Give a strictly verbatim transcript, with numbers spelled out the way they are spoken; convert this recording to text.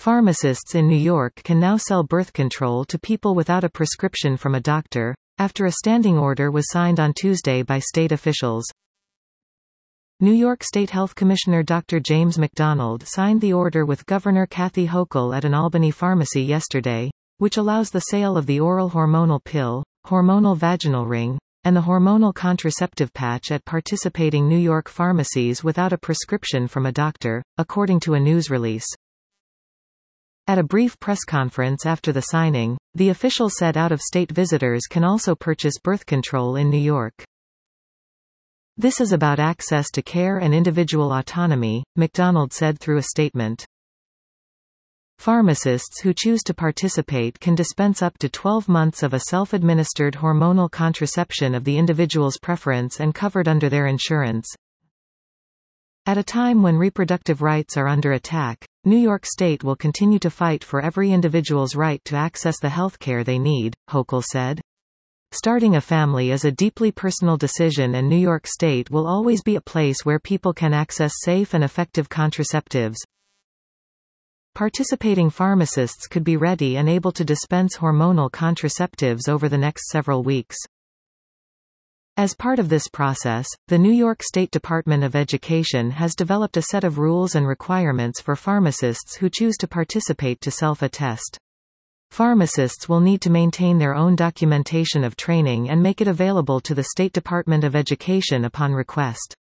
Pharmacists in New York can now sell birth control to people without a prescription from a doctor, after a standing order was signed on Tuesday by state officials. New York State Health Commissioner Doctor James McDonald signed the order with Governor Kathy Hochul at an Albany pharmacy yesterday, which allows the sale of the oral hormonal pill, hormonal vaginal ring, and the hormonal contraceptive patch at participating New York pharmacies without a prescription from a doctor, according to a news release. At a brief press conference after the signing, the official said out-of-state visitors can also purchase birth control in New York. "This is about access to care and individual autonomy," McDonald said through a statement. Pharmacists who choose to participate can dispense up to twelve months of a self-administered hormonal contraception of the individual's preference and covered under their insurance. At a time when reproductive rights are under attack, New York State will continue to fight for every individual's right to access the health care they need, Hochul said. Starting a family is a deeply personal decision, and New York State will always be a place where people can access safe and effective contraceptives. Participating pharmacists could be ready and able to dispense hormonal contraceptives over the next several weeks. As part of this process, the New York State Department of Education has developed a set of rules and requirements for pharmacists who choose to participate to self-attest. Pharmacists will need to maintain their own documentation of training and make it available to the State Department of Education upon request.